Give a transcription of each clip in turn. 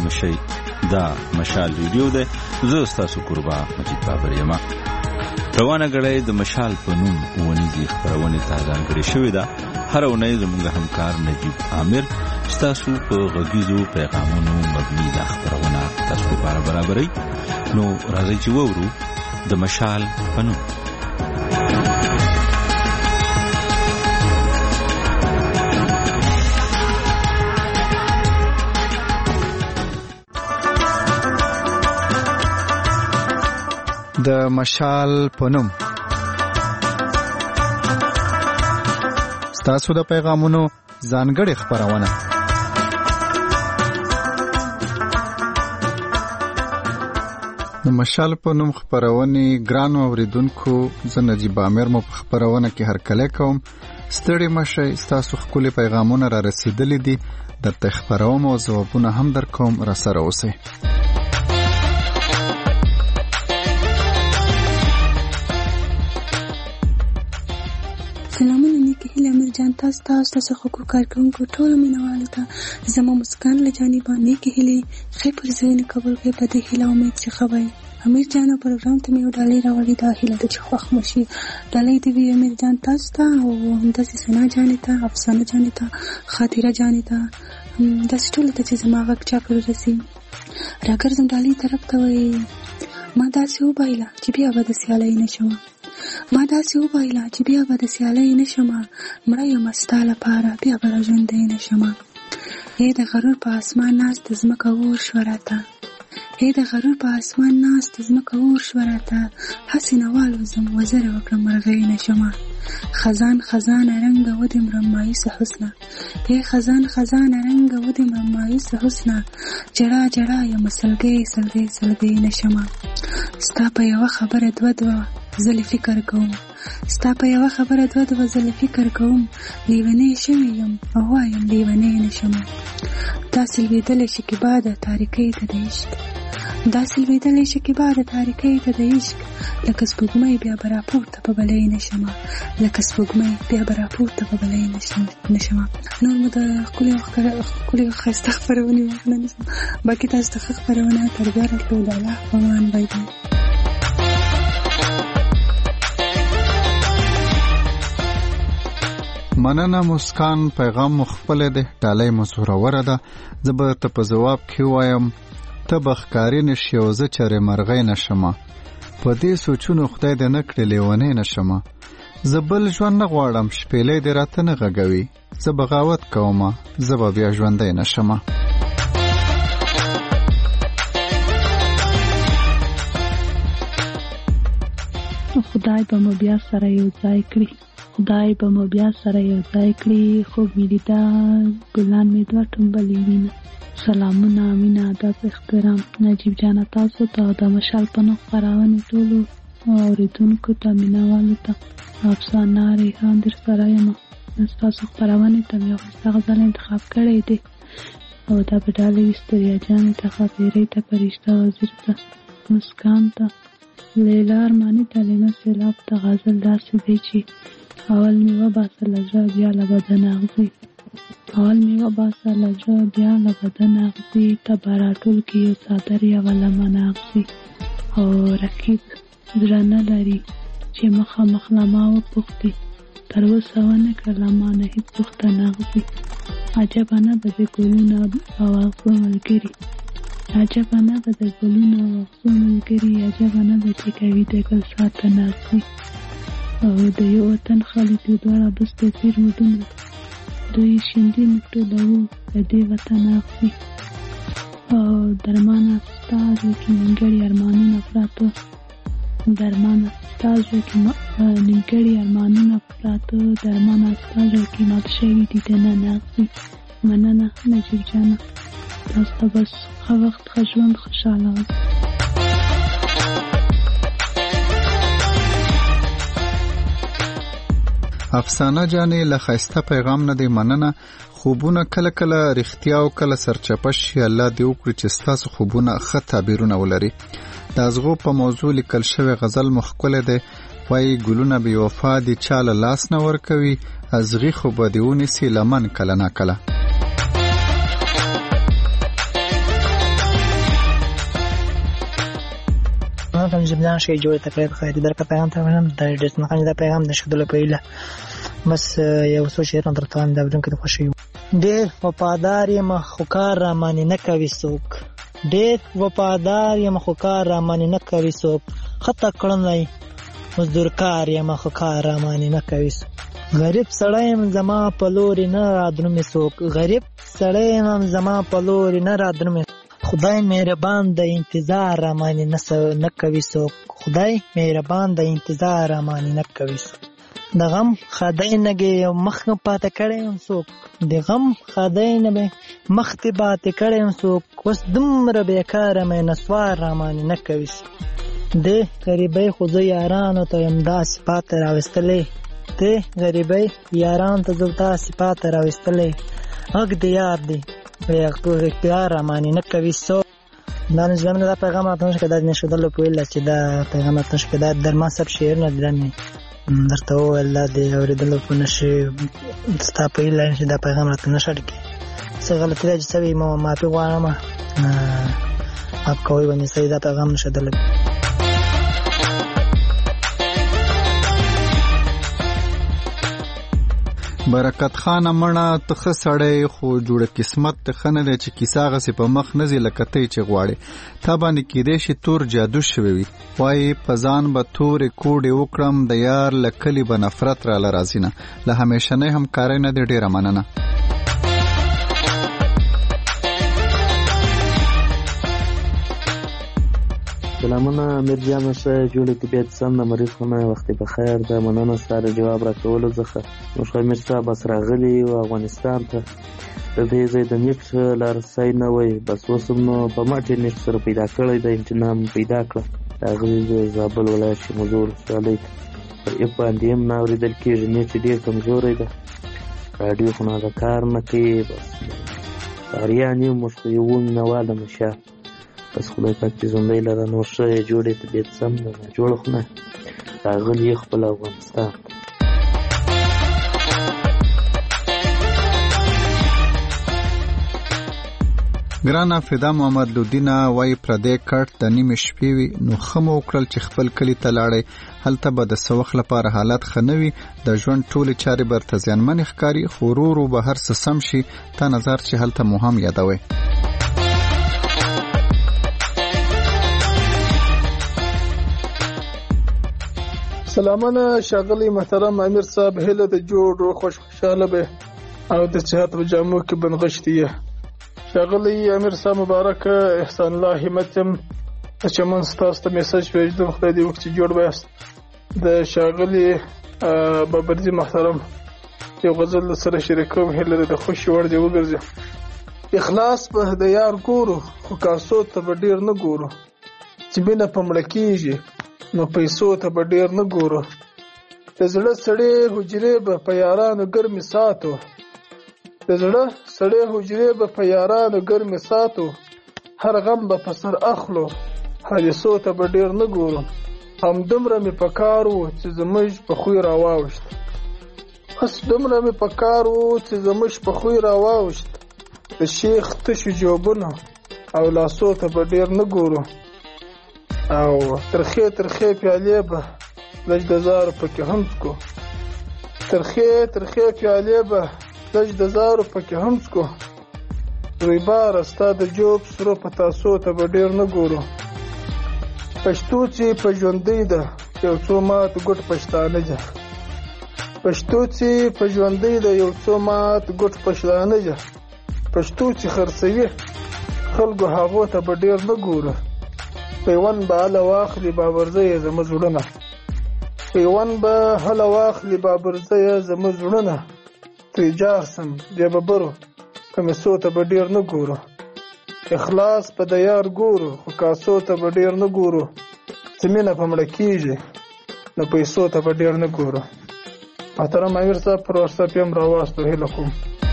مشي دا مشال ریډیو ده. زه تاسو قربا مجید بابر یم. روانه غړې د مشال په نوم ونیزي خبرونه ته ځانګړې شوې ده. هر اونۍ زموږ همکار نجیب عامر تاسو په غږیزو پیغامونو مبني د خبرونه تاسو لپاره برابرې. نو راځي چې وورو د مشال په نوم. د مشال په نوم ستاسو د پیغامونو ځانګړې خبرونه. د مشال په نوم خبرونه ګرانو اوریدونکو، زه نجیب عامر مو په خبرونه کې هرکلی کوم. ستړي مشئ، ستاسو خپل پیغامونه را رسیدلي دي. درته خبروم او ځوابونه هم درکوم، را سره اوسئ. سلامونه نیکی هیله امیر جان، تاسو خو کارکونکو ټول مینوالو ته زما مسکان له جانبه نیکی هیله خې پر ځین قبول کې پدې هیله امید چې خوای امیر جان پروګرام ته مې وډالې راوړې دا هیله د چخوخ مشي ډالې دی وی امیر جان تاسو ته او همداسې سنا جانې ته افسانه جانې ته خاطره جانې ته داسې ټول ته چې زما غږ چا پر رسي راګرځم ډالې طرف ته وای ما داسې وبایله چې بیا به د سیالۍ نشم. ما داسې وبایله چې بیا به د سیالۍ نشم. مړه یم ستا لپاره بیا به راژوندی نشم. ای د غرور په اسمان ناست ځمکه اور شوه راته. ای د غرور په اسمان ناست ځمکه اور شوه راته. هسې نه والوزم وزره وکړم مرغۍ نشم. خزان خزان رنګه ودې مرم مایوسه حسنه. ای خزان خزان رنګه ودې مرم مایوسه حسنه. جړا جړا یم سلګۍ سلګۍ سلګۍ نشم. ستا په یوه خبره دوه زل فکر کوم. ستا په یوه خبره دوه زل فکر کوم. لیونی شوی یم او وایم لیونی نشم. داسې لوېدلی شکیبا د تاریکۍ ته د عشق. داسې لوېدلی شکیبا د تاریکۍ ته د عشق. لکه سپوږمۍ بیا به راپورته په بلۍ نشم. لکه سپوږمۍ بیا به راپورته په بلۍ نشم. نور مو د ښکلې ښایسته خپرونې واخله نشم. باقي تاسو ته ښه خپرونه تر بیا راتلو. د الله په امان. بای بای. مننه مسکان، پیغام مخفل ده، ډالۍ مزوروره ده. زه به ته په جواب کې وایم ته به ښکاري نشي او زه چرې مرغۍ نشم. په دې سوچونو خدای دې نه کړي لیونی نشم. زه بل ژوند نه غواړم، شپېلۍ دې راته نه غږوي. زه بغاوت کوم، زه به بیا ژوندی نشم. خدای به مو بیا سره یو ځای کړي. خدای به مو بیا سره یو ځای کړي. خوب مې لیده ګلان مې دوه ټومبلې وینه. سلامونه، مینه، ادب، احترام نجیب جانه تاسو ته د مشال په نوم خپرونې ټولو اوریدونکو ته مینوالو ته افسانه ریحان در سره یم. ستاسو خپرونې ته مې یو ښایسته غزل انتخاب کړی دی او دا به ډالۍ وستریا جانې ته، خاطرې ته، فرشته وزیر ته، مسکان ته، لیلا ارماني ته، لینا سیلاب ته. غزل داسې دی چې اول می وباسه لزړه بیا له بدن اغزي. اول می وباسه لزړه بیا له بدن اغزي. ته به راټول کې یو څادر یوه لمن اغزي. او رقیب زړه نه لري چې مخامخ له ما وپوښتي. تر اوسه ونه کړله ما نه هېڅ پوښتنه اغزي. عجبه نه به د ګلونو او اغزو ملګري. عجبه نه به د ګلونو او اغزو ملګري. عجبه نه به چې کوي د ګل ساتنه اغزي. او د یو وطن خلک یو دواړه بس توپیر مو دومره. دوی شیندي موږ ټولوو د دې وطن اغزي. او درمانه ستا زړه کې نیمګړي ارمانونه پراته. درمانه ستا زړه کې نیمګړي ارمانونه پراته. درمانه ستا زړه کې مات شوي دي دننه اغزي. مننه نجیب جانه، تاسو ته بس ښه وخت، ښه ژوند، خوشحاله اوسئ. افسانه جانې له ښایسته پیغام نه دی مننه. خوبونه کله کله رښتیا او کله سرچپه شي. الله دې وکړي چې ستاسو خوبونه ښه تعبیرونه ولري. د ازغو په موضوع لیکل شوی غزل مو ښکلی دی. وایي ګلونه بې وفا دي چا له لاس نه ورکوي. ازغي خو به دې ونیسي لمن کله نه کله. پیغام کوم چې ځان شي جوړ تکلیف خیر در کا پیغام ته ونم د ډېر څنګه دا پیغام نشدل پیله بس یو څه شي درته هم دا ورن کې خوشي ډېر وفادار یم خو کار را مانی نه کوي څوک ډېر وفادار یم خو کار را مانی نه کوي څوک خطا کړنای مزدور کار یم خو کار را مانی نه کوي غریب سړی یم زما په لوري نه رادرمې څوک غریب سړی یم زما په لوري نه رادرمې خدای مهربان د انتظار را مانی نه کوي څوک خدای مهربان د انتظار را مانی نه کوي د غم خدای نګي مخ پاتې کړي څوک د غم خدای نه مخ ته پاتې کړي څوک وس دمر بیکاره مې نسوار را مانی نه کوي د غریبۍ خو زه یارانو ته امدا صفات راوستلې ته غریبۍ یاران ته زلتا صفات راوستلې حق دی یار دی اختیار را مانی نه کوي څوک دا نظام دا پیغام راته نشي کېدای نشدل په ویل چې دا پیغام راته نشي کېدای در ما سب شعر نه درنه درته ویل د اوریدلو په نشي ستا په ویل چې دا پیغام راته نشي کې څه غلطي ده چې سوي ما معافي غواړم اپ کوي باندې صحیح دا پیغام نشدل برکت خان مړه ته سړی خو جوړه قسمت ته خنه ده چې کیسه غسي په مخ نزي لکته چې غواړي تا باندې کېدې شي تور جادو شوی وي وای پزان به تور کوډي وکړم د یار لکلی به نفرت را لرازینه له همیشه نه هم کار نه دی ډیره مننه سلامونه امیر جان شه جوړې طبيعت سم مریض خونه وخت بخیر د مننه سره جواب راکولو ځخه نو امیر صاحب بس راغلی او افغانستان ته د دې ځای د نیکس لارسای نه وای بس وسم نو په ماټې نیکس سره پیدا کړی د انتنام پیدا کړ راغلی د زابل ولایت چې مزور صالح په باندې هم ناوریدل کېږي نه چې ډیر کمزورې ده رادیو خونه د کار نه کوي بس اریانی مشتیون نواله مشه بس خدای پاک دې زندګی لره نور ښه جوړې طبیعت سم نه جوړه خونه راغلی خپل افغانستان ګرانه فدا محمد لودینا وای پردې کټ د نیمه شپې وي نو خمو وکړل چې خپل کلی ته لاړې هلته به د سوخ لپاره حالت خنوي د ژوند ټول چارې برته ځانمن ښکاری خورورو به هر څه سم شي تا نظر چې هلته مهم یادوي سلامونه شاغلی محترم امیر صاحب هله د جوړ خوشاله به او د صحت و جامو کې بنغشتیه شاغلی امیر صاحب مبارک احسان الله همتم چې من ستاسو ته میسج ویژدم خدای دې وکړي جوړ وایست د شاغلی بابرزي محترم یو غزل سره شریکوم هله د خوشي ور دی وګرځي اخلاص په د یار ګورو خو کاسو ته ډیر نه ګورو چې بینه پمړ کیږي نو پیسو ته به ډیر نه ګورو د زړه سړې حجرې به په یارانو ګرمې ساتو د زړه سړې حجرې به په یارانو ګرمې ساتو هر غم به په سر اخلو حادثو ته به ډیر نه ګورو همدومره مې په کار و چې زموږ په خوی راواوښت بس دومره مې په کار و چې زموږ په خوی راواوښت د شیخ تشو جوابونه او لاسو ته به ډیر نه ګورو او ترخې پیالې به لږ د زارو پکې هم څکو ترخې پیالې به لږ د زارو پکې هم څکو ریباره ستا د جوب سرو په تاسو ته به ډیر نه ګورو پښتو چې په ژوندۍ ده یو څو مات ګوټ پښتانه ده پښتو چې په ژوندۍ ده یو څو مات ګوټ پښتانه ده پښتو چې خرڅوي خلکو هغو ته به ډیر نه ګورو پیوند به هله واخلي بابرزیه زموږ زړونه پیوند به هله واخلي بابرزیه زموږ زړونه ترې جار سم بیا به برو کمیسو ته به ډیر نه ګورو اخلاص په د یار ګورو خو کاسو ته به ډیر نه ګورو چې مینه په مړه کېږي نو پیسو ته به ډیر نه ګورو محترم امیر صاحب پر واتساپ یې هم راواستو هیله کوم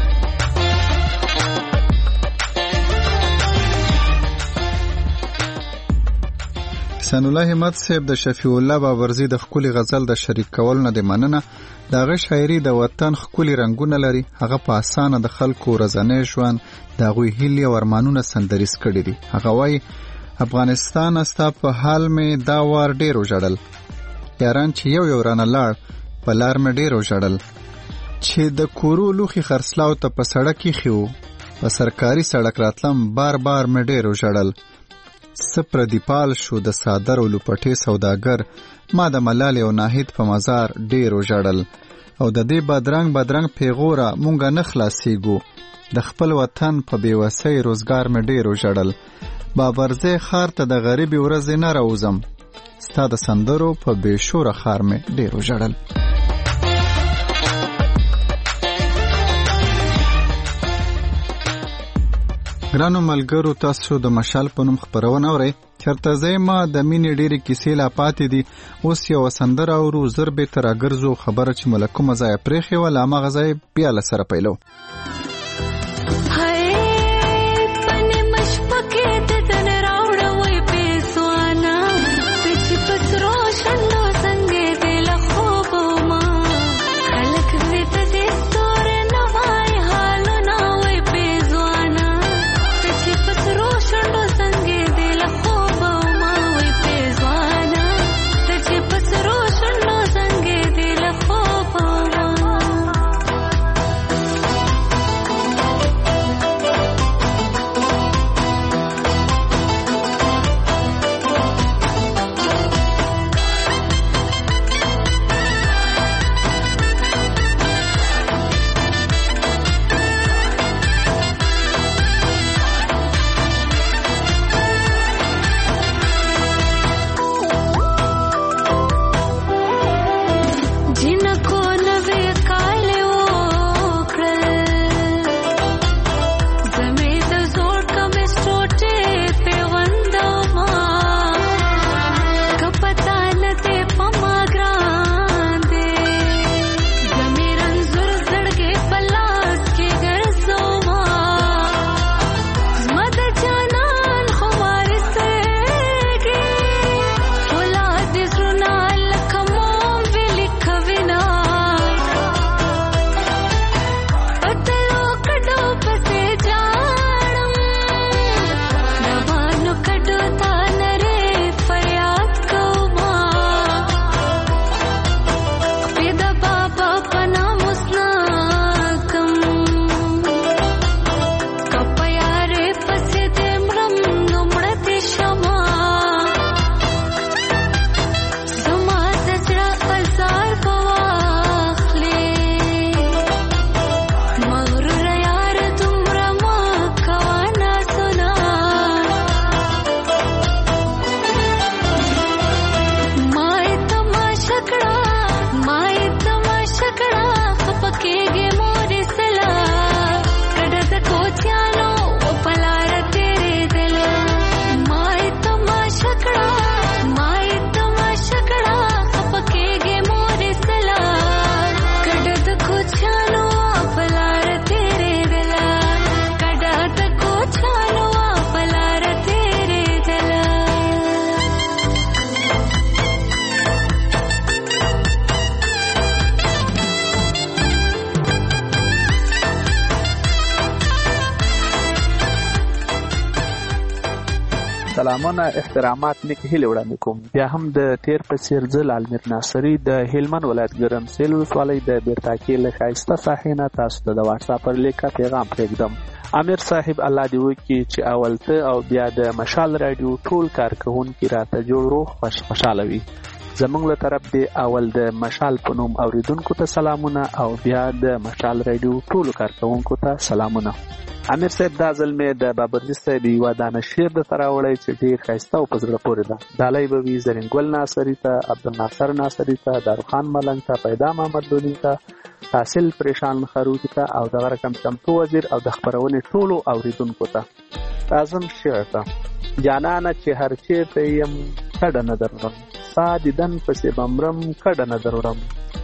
احسان الله همت صاحب د شفیع الله بابرزي د خولي غزل د شریک کول نه د مننه دغه شاعري د وطن خولي رنگونه لري هغه په اسانه د خلکو رزنه ژوند د غوي هیلي او ارمانونه سندریس کړي دي هغه وای افغانستان استا په حال مې دا وار ډیر وژړل. یاران چې یو رانه لاړ په لار مې ډیر وژړل. چې د کورو لوخي خرڅلاو ته په سړک کې خو په سرکاري سړک راتلم بار مې ډیر وژړل. سپر دیپال شو د صادر او لپټې سوداګر ما د ملال او ناهید په مزار ډیر وژړل. او د دې بدرنګ پیغوره مونږه نه خلاصيږو. د خپل وطن په بیوسۍ روزګار مې ډیر وژړل. بابرزه خار ته د غریبي ورځ نه راوزم. ستا د سندرو په بېشوره خار مې ډیر وژړل. ګرانو ملګرو، تاسو د مشال په نوم خبرونه اورئ. چرته زما د مینې ډېرې کیسې لا پاتې دي. اوس یو سندره اورو، زر به تر راګرځو. خبره چې ملکه ځای پرېښې وه له هماغه ځای بیا له سره پیلو. سلامونه، احترامات، نیک هیلې وړاندې کوم. بیا هم د تیر په څیر زه لالمیر ناصري د هلمند ولایت ګرمسېل ولسوالۍ د بیرتاکې له ښایسته ساحې نه تاسو ته د واټساپ پر لیکه پیغام پرېږدم. امیر صاحب الله دې وکړي چې اول ته او بیا د مشال راډیو ټول کارکوونکي راته جوړ روغ خوشحاله وي. زمونږ له طرف دی اول د مشال په نوم اوریدونکو ته سلامونه او بیا د مشال راډیو ټولو کارکوونکو ته سلامونه. امیر صاحب دا ځل مې د بابرجي صاحب یوه دانه شعر درته راوړی چې ډېر ښایسته او په زړه پورې ده. ډالۍ به وي زرینګل ناصري ته، عبدالناصر ناصري ته، داروخان ملنګ ته، پیدا محمد لوني ته، حاصل پریشان خروجي ته او دغه رقم چمتو وزیر او د خپرونې ټولو اوریدونکو ته. راځم شعر ته. جانانه چې هر چېرته یم کډه نه درورم، ستا دیدن پسې بمرم کډه نه درورم.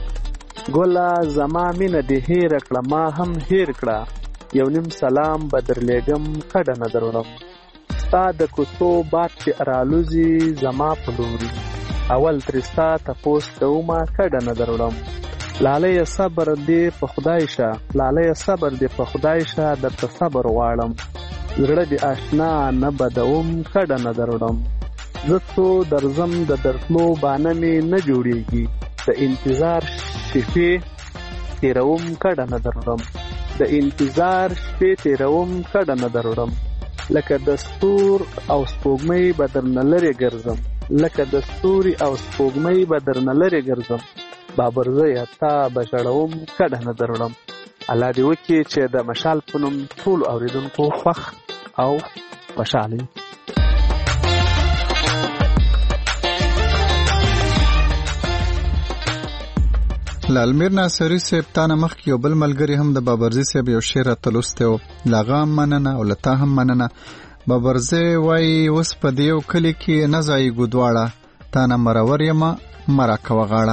ګله زما مینه دې هېره کړه ما هم هېر کړه، یو نیم سلام به درلیږم کډه نه درورم. ستا د کوڅو باد چې رالوزي زما په لوري، اول ترې ستا تپوس کومه کډه نه درورم. لالیه صبر دې په خدای شه، لالیه صبر دې په خدای شه، درته صبر غواړم. زړه دې آشنا نه بدوم کډه نه دروړم زه څو درځم د درتلو بانه مې نه جوړېږي د انتظار شپې تېروم کډه نه دروړم د انتظار شپې تېروم کډه نه دروړم لکه دستور او سپوږمۍ به درنه لرې ګرځم لکه دستوري او سپوږمۍ به درنه لرې ګرځم بابرزیه تا به ژړوم کډه نه دروړم الله دې وکړي چې د مشال په نوم ټولو اورېدونکو خوښ او خوشحاله وي. لالمیر ناصري صاحب تانه مخکې یو بل ملګري هم د بابرزي صاحب یو شعر راته لوستی و. له هغه هم مننه او له تا هم مننه. بابرزی وایي اوس په دې یو کلي کې نه ځایږو دواړه تانه مرور یمه مه راکوه غاړه.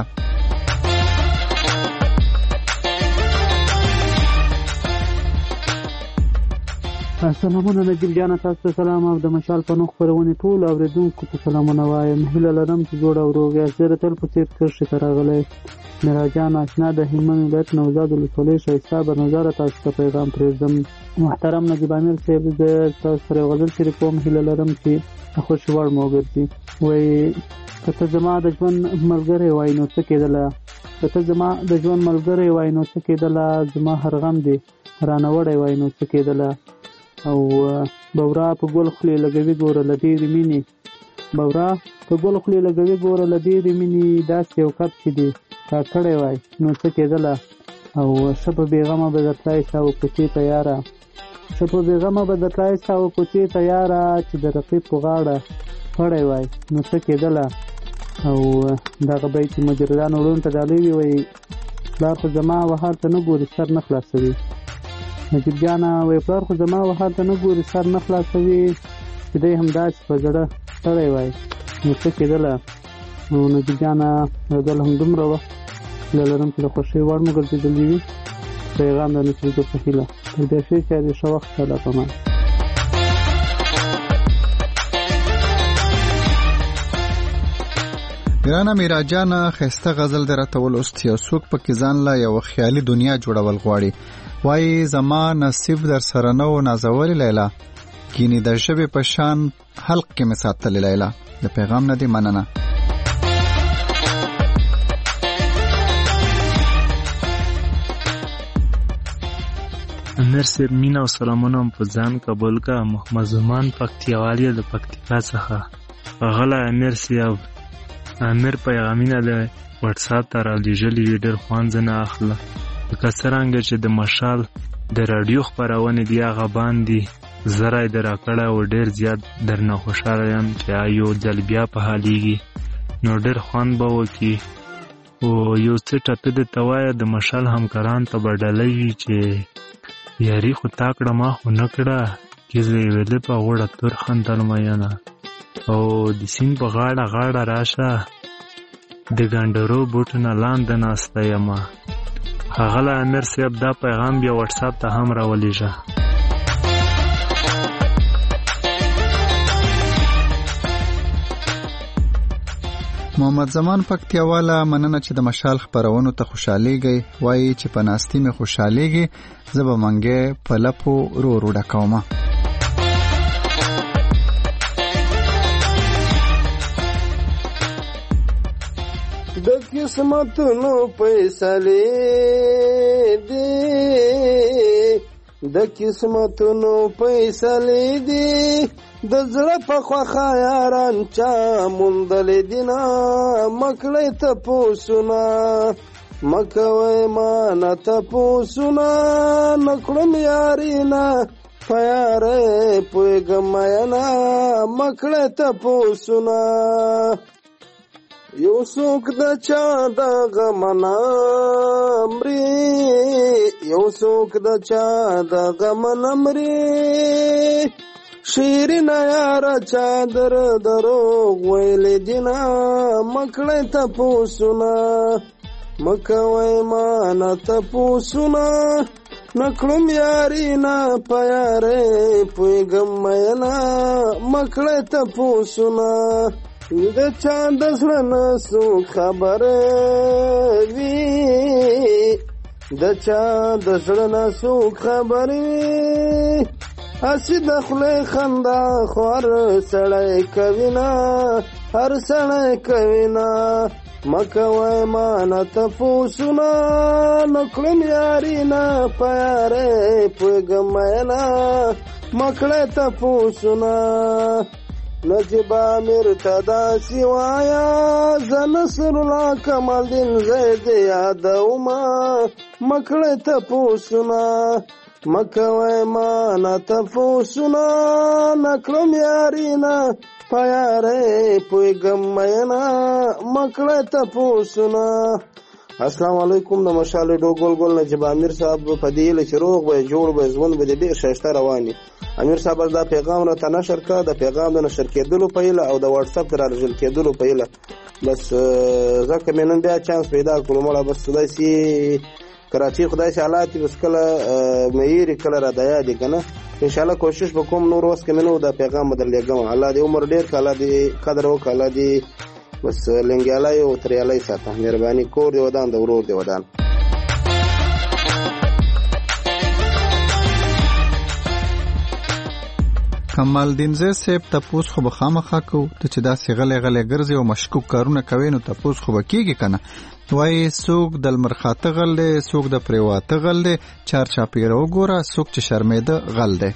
سلامونه نجیب جانه تاسو ته سلام او د مشال په نوم خپرونې ټولو اورېدونکو ته سلامونه وایم. هیله لرم چې جوړ او روغ یاست. زه د تل په څېر کرښې ته راغلی میراجان آشنا د هلمند ولایت نوزاد ولسوالۍ ښایسته برنظاره تاسو ته پیغام پرېږدم. محترم نجیب امیر صاحب زه تاسو سره یو غزل شریکوم. هیله لرم چې خوښې وړ مو وګرځي. وایي که ته زما د ژوند ملګری وای نو څه کېدله که ته زما د ژوند ملګری وای نو څه کېدله زما هر غم دې رانه وړی وای نو څه کېدله او بورا په ګل خولې لګوي ګوره له ډېرې مینې بورا په ګل خولې لګوي ګوره له ډېرې مینې داسې یو کب چې دې تا کړی وای نو څه کېدله او ښه په بېغمه به درتلای ستا و کوڅې ته یاره ښه په بېغمه به درتلای ستا و کوڅې ته یاره چې د رقیب په غاړه پړی وای نو څه کېدله او دغه بیت مجردانو وړونو ته ډالۍ وي وایي پلار خو زما وهار ته نه ګوري سر نه خلاصوي. نجیب جانه وایي پلار خو زما وهار ته نه ګوري سر نه خلاصوي چې دی همداسې په زړه ستړی وای نو څه کېدله. نو نجیب جانه غزل هم دومره وه هیله لرم چې د خوښۍ وړ مو ګرځېدلي وي. پیغام د نصرګل په هیله تر دې ښې چې د ښه وخت الله پامان. ګرانه میراجانه ښایسته غزل دې راته ولوست. یو څوک پکې ځان له یوه خیالي دنیا جوړول غواړي. وایي زما نصیب در سره نه و نازولې لیلا ګینې د ژبې په شان حلق کې مې ساتلې لیلا. د پیغام نه دې مننه. امیر صاحب مینه او سلامونه په ځان قبول کا. محمد زمان پکتیاوالی د پکتیکا څخه غلی امیر صاحب امیر پیغامونه د واتساپ ته رالیږلي وي ډېر خوند ځنه اخله لکه څرنګه چې د مشال د راډیو خپرونې دي هغه باندې زه یې در راکړی او ډېر زیات درنه خوشحاله یم چې یو ځل بیا په حالیږي نو ډېر خوند به وکړي. او یو څه ټپې درته وایه د مشال همکاران ته به ډالۍ وي چې یاري خو تا کړه ما خو نه کړه چې زه یې ویلې په غوړه تور خندل مینه او د سیند په غاړه غاړه راشه د ګنډرو بوټو نه لاندې ناسته یمه. ښاغلی امیر صاحب دا پیغام بیا واتساپ ته هم راولېږه. محمد زمان پکتیاواله مننه چې د مشال خپرونو ته خوشحالیږئ. وایي چې په ناستي مې خوشحالیږي زه به منګی په لپو رو رو ډکومه. د قسمتونو فیصلې دي د قسمتونو فیصلې دي د زړه په خواخا یاران چا موندلې دینه مکړی تپوسونه مکوی مانه تپوسونه نکړم یارینا په یارې پوهېږم میینه مکړی تپوسونه یو څوک د چا د غمه نه مري یو څوک د چا د غمه نه مري شیرینه یاره چا در دروغ ویلې دینه مکړی تپوسونه مکوی مانه تپوسونه نکړم یارینا په یارې پوهېږم میینه مکړی تپوسونه د چا د زړه نه څوک خبره وي د چا د زړه نه څوک خبره وي هسې د خولې خندا خو هر سړی کوي نه هر سړی کوي نه مکوی مانه تپوسونه نو کړم یاري نه په یارۍ پوهېږم میینه مکړی تپوسونه نجیب امیر ته داسې وایه زه نصرالله کمالدین زید یادومه مکړی تپوسونه مکوی مانه تپوسونه نکړم یاري نه په یارۍ پوهېږم میینه مکړی تپوسونه. السلام علیکم. د مشال ډو ګل ګل نجیب امیر صاحب په دې هیله چې روغ به جوړ به ژوند به ډېر ښایسته روان وي. امیر صاحب دا پیغام راته نشر کړه د پیغام د نشر کېدلو په هیله او د واتساپ د راژل کېدلو په هیله بس ځکه مې نن بیا چانس پیدا کړو مړه بس خدای سي کراچي خدای سي حالات بس کله مېری کله را د یادې که نه انشاءالله کوشش به کوم نور وس کې مې نو دا پیغام به درلېږم. الله دې عمر ډېر کړه الله دې قدر وکړه الله دې بس لنګیالی او تریالی ساته مهرباني کور دې ودان د ورور دې ودان. کمالدین زی صاحب تپوس خو به خامخا کوو ته چې داسې غلی غلی ګرځې او مشکوک کارونه کوې نو تپوس خو به کېږي که نه وایي څوک د لمر خاته غل دی څوک د پرېواته غل دی چار چاپېره وګوره څوک چې شرمېده غل دی.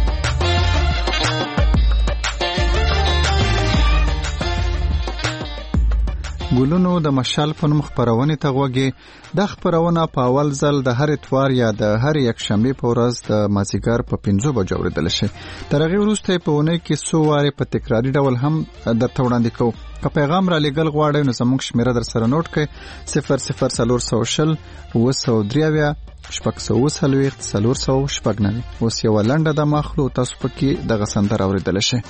ګلونو د مشال په نوم خپرونې ته غوږې. دا خپرونه په اول ځل د هر اتوار یا د هر یکشنبې په ورځ د مازدیګر په 5 بجو اورېدلی شي. تر هغې وروسته یې په اونۍ کې څو وارې په تکراري ډول هم درته وړاندې کوو. که پیغام را لېږل غواړئ نو زموږ شمېره در سره نوټ کړئ 00420 923 640 490. اوس یوه لنډه دمه اخلو تاسو پکې دغه سندره اورېدلی شئ.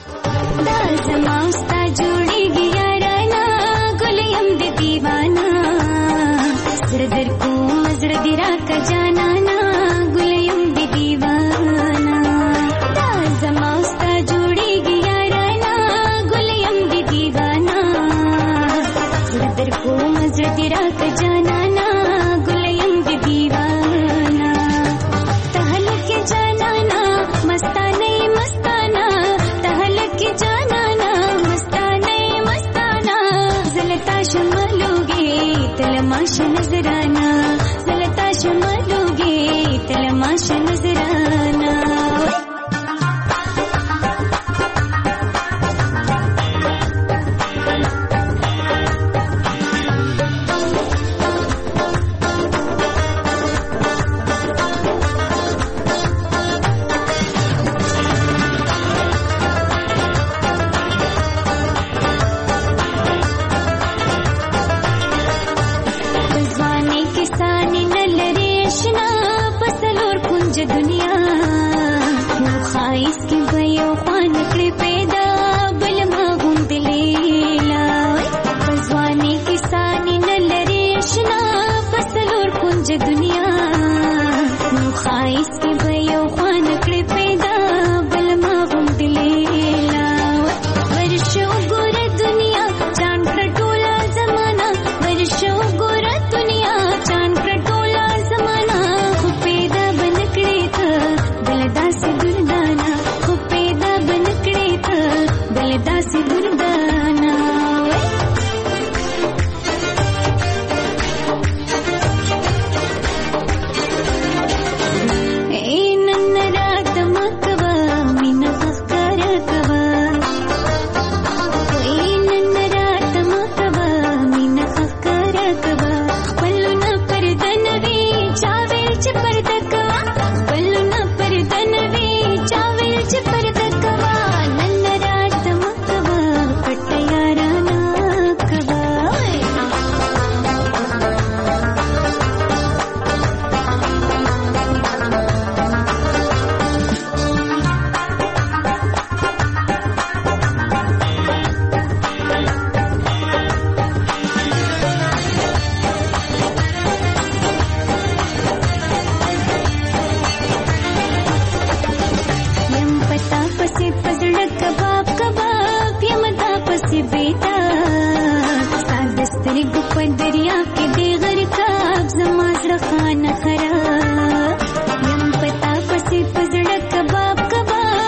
दीवाना सर दर को मजर दिरा का जाना ना गुलयम दे दीवाना जमास्ता जोड़ेगी याराना गुलयम दे दीवाना सर दर को मजर दिरा का जाना ना गुलयम दे दीवाना तहल के जाना ना मस्ताना मस्ताना तहल के जाना ना मस्ताना मस्ताना जलता शमलोगे तलमाश नजराना जलता शमलोगे तलमाश नजराना. दुनिया ख्वाहिश की भयो खान कड़े पैदा बल मागुम दिलेला बजवाने की सानी न लरेशना फसल और कुंज दुनिया ख्वाहिश की भयो खान कड़े पैदा बल मागुम दिलेला वर्षों गोर दुनिया चांद टोला जमाना वर्षों गोर दुनिया चांद टोला जमाना पैदा बलदासी दुर्दाना खो पैदा बनकड़े था बलदासी दुर्दाना. ए नन्नरा तमकवा मीना खखरा कवा ए नन्नरा तमकवा मीना खखरा कवा पल्लुना परदनवी चावे च परदकवा पल्लुना परदनवी चावे च परदकवा नन्नरा तमकवा पट्टयाराना कवा. यम पता पसे पजड़ कबाब कबाब यमता पसे बेटा सादस्तरी गुप्पा दरिया के बेगर काब जमाज रखाना खराब यम पता पसे पजड़ कबाब कबाब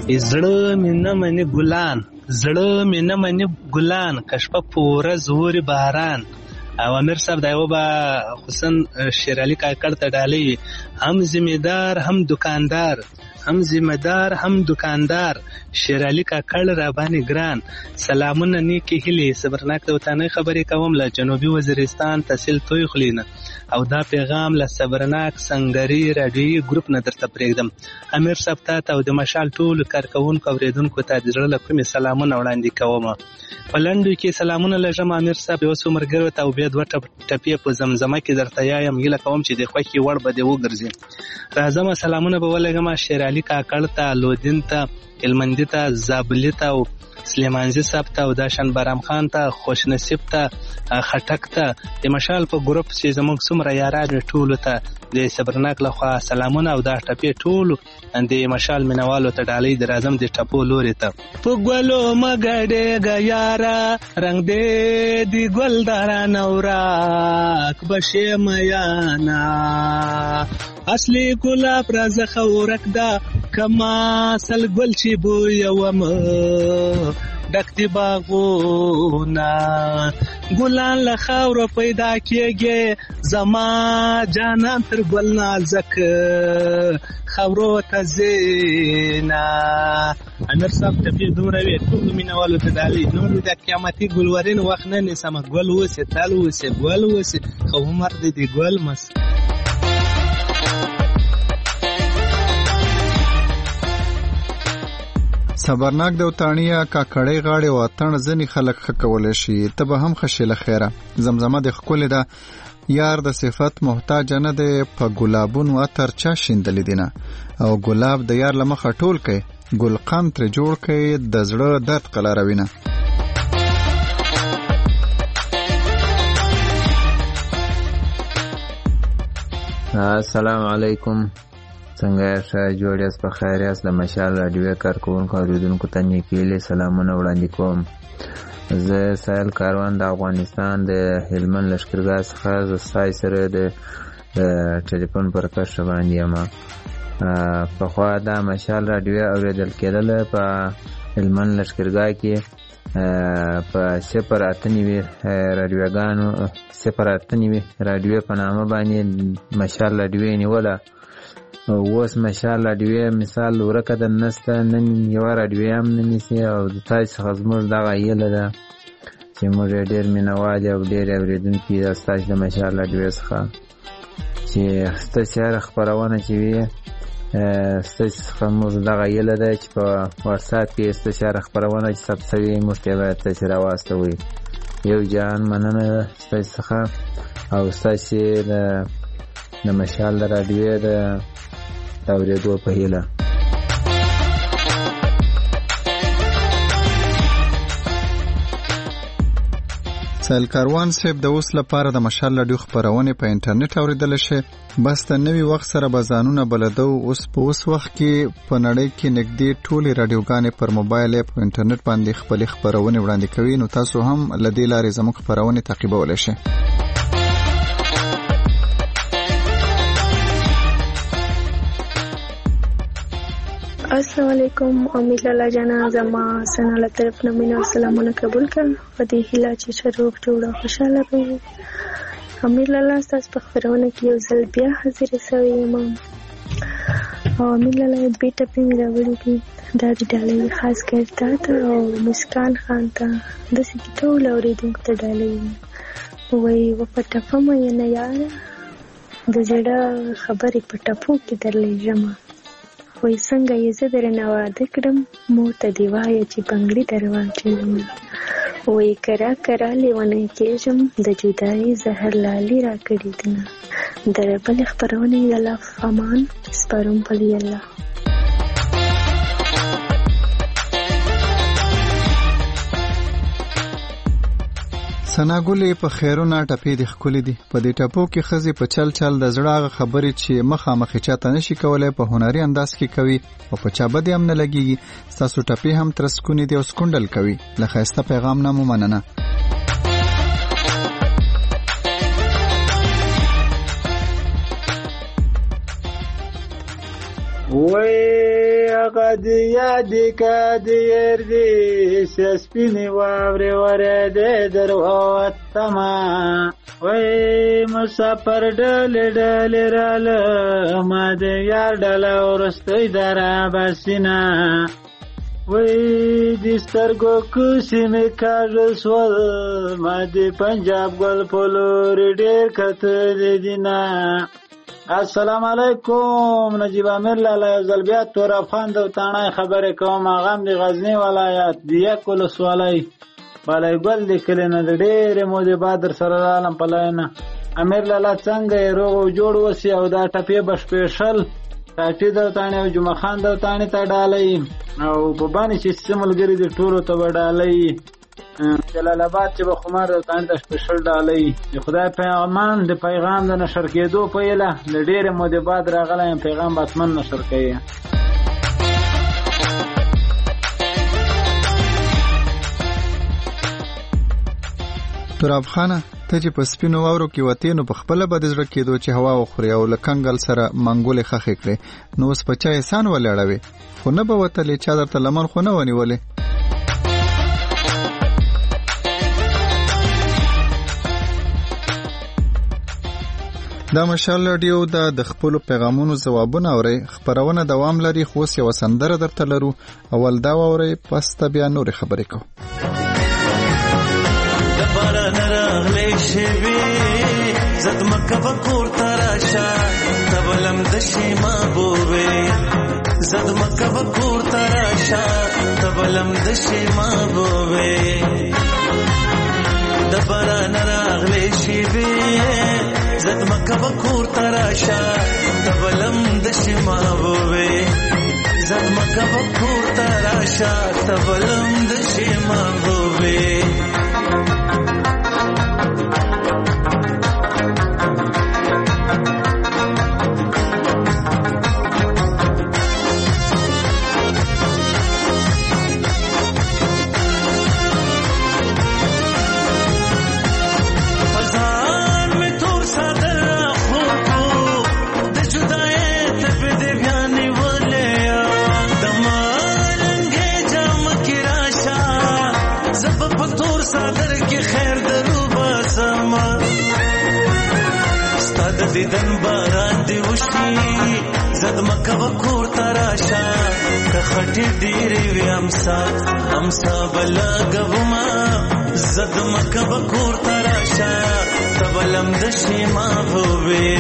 زړه مې نه مني ګلان، زړه مې نه مني ګلان، کشپه پوره زوري باران. او امیر صاحب دا یو به حسن شیر علي کاکړ ته ډالۍ وي، هم ذمہدار هم دکاندار، هم ذمہدار هم دکاندار، شیر علي کاکړ را باندې ګران. سلامونه نیکې هیلې، صبرناک د وطنۍ خبرې کوم له جنوبي وزیرستان تحصیل توی خلینه. او دا پیغام له صبرناک سنگري راډیوي ګروپ نه درته پرېږدم. امیر صاحب ته او د مشال ټولو کارکوونکو اورېدونکو ته د زړه له کومې سلامونه وړاندې کوم. په لنډو کې سلامونه لږم امیر صاحب، یو څو ملګرو ته او بیا دوه ټپې په زمزمه کې درته یایم. هیله کوم چې د خوښې وړ به دې وګرځي. راځم سلامونه به ولګم شیر علي کاکړ ته، لودین ته، هلمندي ته، زابلي ته او سلیمانزي صاحب ته او داشن بارام خان ته، خوش نصیب ته، خټک ته، د مشال په ګروپ چې زموږ څومره یاران ټولو ته د صبرناک لخوا سلامونه او دا ټپې ټولو د مشال مینوالو ته ډالۍ د راځم د ټپو لوري ته. په ګلو مګړېږه یاره رنګ دې د ګل داران اوراک بشې میانا، اصلي ګلاب رازه خورک دا کما سل ګل چې بویوم ډک دی باغونه، ګلان له خاورو پیدا کېږي زما جانان تر ګل نازک خاورو ته ځینا. امیر صاحب ټپې دومره وې ټولو مینهوالو ته ډالۍ. نور د قیامتي ګلورین وخت نه نیسمه، ګل اوسې تل اوسې ګل اوسې خو عمر دې د ګل مس. صبرناک د وطانیه کاکړۍ غاړې او اتڼ ځنې خلک ښه کولی شي، ته به هم ښه شې له خیره. زمزمه د ښکلې ده، یار د صفت محتاج نه دی، په ګلابونو عطر چا شیندلی دینه، او ګلاب د یار له مخه ټول کوي، ګلقند ترې جوړ کوي، د زړه درد قلاروینه. السلام علیکم، څنګه یاست؟ جوړ یاست؟ په خیر یاست؟ د مشال راډیو کارکوونکو اورېدونکو ته نیکې هیلې سلامونه وړاندې کوم. زه سایل کاروان د افغانستان د هلمند لښکرګاه څخه زه ستاسو سره د ټلیفون پر کښ باندې یم. پخوا دا مشال راډیو اورېدل کېدله په هلمند لښکرګاه کې په 089 راډیوګانو 089 راډیو په نامه باندې مشال راډیو نیوله. اوس مشال راډیو مثال ورکه د نسته، نن یوه راډیو هم نه نیسي. او د تاسو څخه زموږ دغه هیله ده چې موږ ډېر مینهوال او ډېر اورېدونکي د ستاسو د مشال راډیو څخه چې ستاسو هره خپرونه چې وي ستاسو څخه موږ دغه هیله ده چې په واتساپ کې ستاسو هره خپرونه چې ثبت شوې موږ ته باید تاسو راواستوئ. یو جان مننه ستاسو څخه او ستاسو د مشال راډیو د اورېدو په هیله. سایل کاروان صاحب د اوس لپاره د مشال راډیو خپرونې په انټرنیټ اوریدل شي. بس د نوي وخت سره به ځانونه بلدو. اوس په اوس وخت کې په نړۍ کې نږدې ټولې راډیوګانې پر موبایل اپ او انټرنیټ باندې خپلې خپرونې وړاندې کوي، نو تاسو هم له دې لارې زموږ خپرونې تعقیبولی شئ. السلام علیکم، امید لاله جانا زما سنا له طرف نه مینا سلامونه قبول کړه. په دې هیله چې شروع جوړه خوشاله وي. امید لاله تاسو په خبرونه کې یو ځل بیا حاضر شوی یم او امید لاله دې ټپې راوړي دي دا د ډالۍ خاص کړتا ته او مسکان خان ته د سې ټول اوریدونکو ته ډالۍ وای و پټه مې نه یار د زړه خبرې په ټپو کې درلې جمع وای څنګه یې زه درنه واده کړم مور ته دی وایه چې بنګړي درواچوم وای کرا کرا لیونی کېږم د جدایي زهر لالي راکړي دینه د بل خبرونه د الله امان سپارم پلی الله. سناګولې په خیرونه ټپې د ښکلې دي. په دې ټپو کې ښځې په چل چل د زړه هغه خبرې چې مخامخې چاته نشي کولی په هنري انداز کې کوي او په چا بدې هم نه لګېږي. ستاسو ټپې هم ترسکونې دي او سکونډل کوي. له ښایسته پیغام نه مو مننه. وای هغه د یادې کا د یردې سپینې واورې ورېدې دروتما وای مسافر ډلې ډلې راله ما د یار ډله وروستی درا بسینه وای د سترګو کوسې مې کاږه سول ما د پنجاب ګل په لورې ډېر کتلې دینه. السلام علیکم. نجیب امیر لاله یو ځل بیا تور افغان د تاڼای خبرې کوم. هغه هم د غزني ولایت د یک ولسوالۍ بالای ګل د کلي نه د ډېرې مودې بعد در سره رالم په لاینه. امیر لاله څنګه یې روغ او جوړ اوسي او دا ټپې به سپېشل ټاټي دوتاڼي او جمعه خان دوتاڼي ته ډالۍ او په باندې چې څه ملګري دي ټولو ته به ډالۍ. جلال آباد چې به خمار دوتاڼي ته سپېشل ډالۍ. د خدای پیغامان د پیغام د نشر کېدو په هیله له ډېرې مودې بعد راغلی یم. پیغام به حتمن نشر کوي. تراب خانه ته چې په سپینو واورو کې وتې نو په خپله به د زړه کېدو چې هوا وخوري او له کنګل سره منګولې خښې کړې نو اوس په چا احسان ولاړوې خو نه به وتلې چا درته لمن خو نه ونیولې. دا مشال راډیو دا د خپلو پیغامونو ځوابونه اورئ. خپرونه دوام لري خو اوس یوه سندره درته لرو. اول دا واورئ پس ته بیا نورې خبرې کوو. باران راغلی شوی زدمکه به کور ته راشه تبلم د شي محبوبې زدمکه به کور ته راشه تبلم د شي محبوبې د باران راغلی شوی زدمکه به کور ته راشه تبلم د شي محبوبې زدمکه به کور ته راشه تبلم د شي محبوبې دیدن باران دی وشي زدمکه به کور ته راشه که خټې ډېرې وي امسا بلګومه زدمکه به کور ته راشه تبلم د شي محبوبې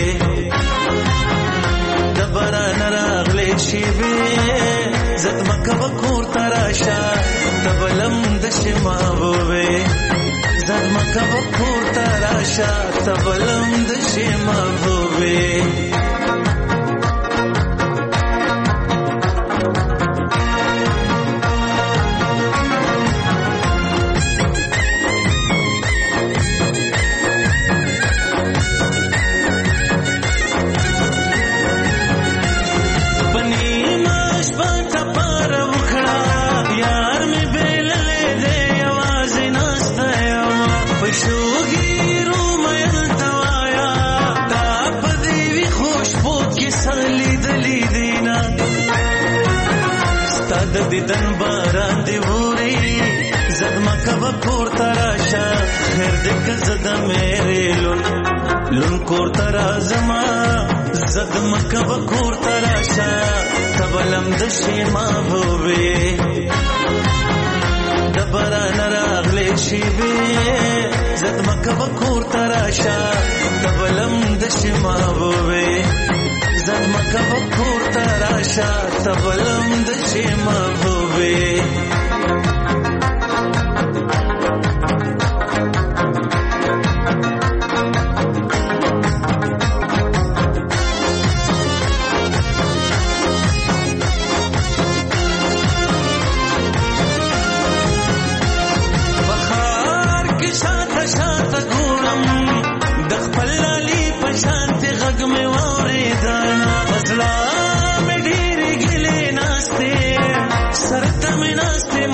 د باران راغلی شوی زدمکه به کور ته راشه تبلم د شي محبوبې زدمکه به کور ته راشه تبلم د شي محبوبې دیدن باران دی ووري زدمکه به کور ته راشه خیر دې که زه د میرې لون کور ته راځمه زدمکه به کور ته راشه تبلم د شي محبوبې د باران راغلی شوی زدمکه به کور ته راشه تبلم د شي محبوبې زدمکه به کور ته راشه تبلم د شي محبوبې بخار کې شاته شاته ګورم د خپل لالي په شانتې غږ مې واورېدل زړه مې ډېرې ګیلې ناستې سر ته مې ناستې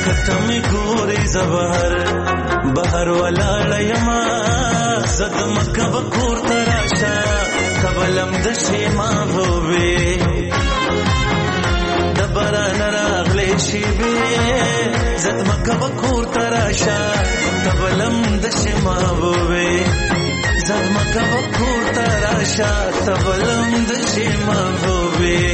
کته می ګوري زبهر بهر ولاړ یما زد مکه بکور تراشه کبلم د شیما هووي دبران راغلی شي به زد مکه بکور تراشه کبلم د شیما هووي زد مکه بکور تراشه کبلم د شیما هووي.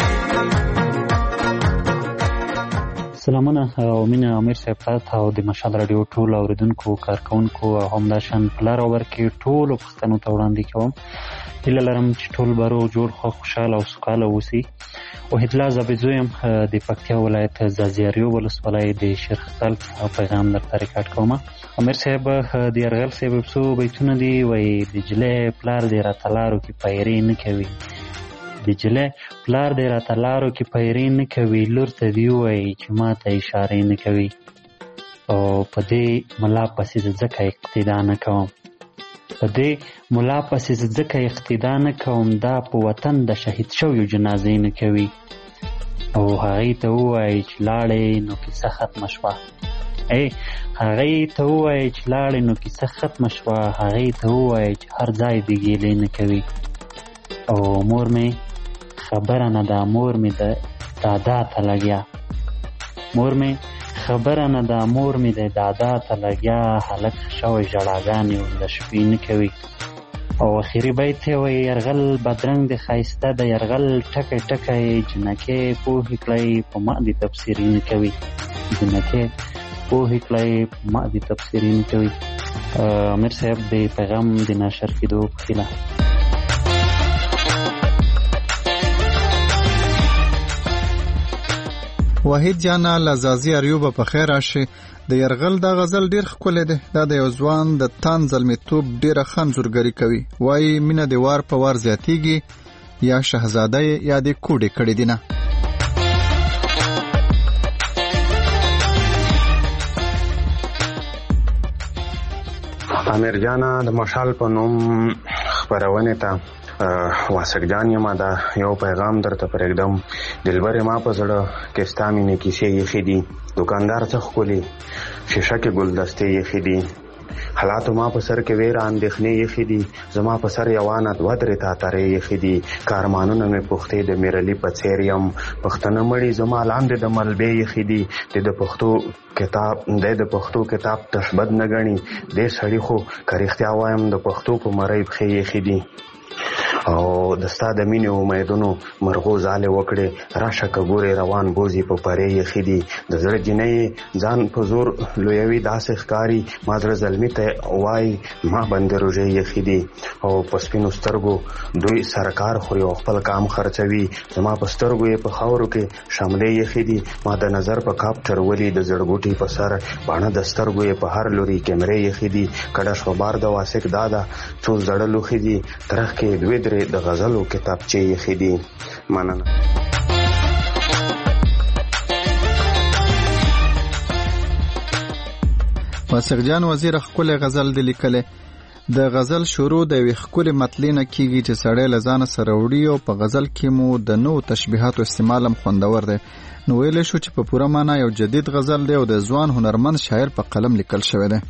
سلامونه او مینه امیر صاحب ته او د مشال رادیو ټول اوریدونکو کارکونکو او همداشان پلار او ورکې ټول پښتنو ته وړاندې کوم هیله لرم چې ټول برو جوړ خوشاله او سوکاله اوسي. وحیدالله زابیزویم د پکتیا ولایت ځاځي ولسوالۍ د شیخ خلک پیغام درته ریکارډ کوم. امیر صاحب د یرغل صاحب څو بیتونه دي وایي دجلې پلار دې راته لارو کې پیرې نه کوي دجلې پلار دې راته لارو کې پیرې نه کوي لور ته دې ووایي چې ما ته اشارې نه کوي او په دې ملا پسې ځکه اقتدا نه کوم په دې ملا پسې ځکه اقتدا نه کوم دا په وطن د شهید شویو جنازې نه کوي او هغې ته ووایي چې لاړې نو کیسه ختمه شوه هغې ته ووایي چې لاړې نو کیسه ختمه شوه هغې ته ووایي چې هر ځای دې ګیلې نه کوي او مور مې خبره نه ده مور مې د دادا ته لګیا مور مې خبره نه ده مور مې د دادا ته لګیا هلک شوی ژړاګانې د شپې نه کوي او اخري بیت یې وایي یرغل بدرنګ د ښایسته د یرغل ټکی ټکی جنکې پوهې کړئ په ما دې تبصرې نه کوي جنکې پوهې کړئ په ما دې تبصرې نه کوي. امیر صاحب د پیغام د نشر کېدو په هیله. وحید جانا لزازی اریوب په خیر راشي. د یرغل دا غزل ډیر ښکلی دی. دا د یو ځوان د تان زلمیتوب ډیره ښه انځورګري کوي. وایي مینه د وار په وار زیاتیږي یا شهزاده یا د کوډې کړې دي نه. امیر جانا د مشال په نوم خپرونې ته واسک جان یم دا یو پیغام درته پرېږدم. دلبرې ما په زړه کې ستا مینې کیسې ایښې دي دوکاندار څه ښکلي شیشه کې ګلدستې ایښې دي حالاتو ما په سر کې ویره اندېښنې ایښې دي زما په سر یوانه دوه درې تاترې ایښې دي کارمانونه مې پوښتې د میرعلي په څېر یم پښتانه مړي زما لاندې د ملبې ایښې دي د پښتو کتاب تشبد نه ګڼي دې سړي خو که رښتیا وایم د پښتو په مرۍ پښې ایښې دي او د ستا د مینې امیدونو مرغو ځالې وکړې راشه که ګورې روان بوزي په پرې یخې دي د زړه جینۍ ځان په زور لویوي داسې ښکاري ما زړه زلمي ته وایي ما بندې روژې یخې دي او په سپینو سترګو دوی سرکار خوري او خپل کام خرڅوي زما په سترګو یې په خاورو کې شملې یخې دي ما د نظر په کاپټر ولي د زړګوټي په سر باڼه د سترګو یې په هر لوري کیمرې یخې دي کډه شوه بار د واسک داده څو زړه لوښې دي ترخ کې دوی د غزلو کتابچې یخې دي. مننه. واسق جان وزیر ښکلی غزل دی لیکلی. د غزل شروع د یوې ښکلې مطلع نه کیږي چې سړی له ځانه سره وړي او په غزل کې مو د نوو تشبیهاتو استعمال هم خوندور دی. نو ویلی شو چې په پوره معنا یو جدید غزل دی او د ځوان هنرمند شاعر په قلم لیکل شوی دی.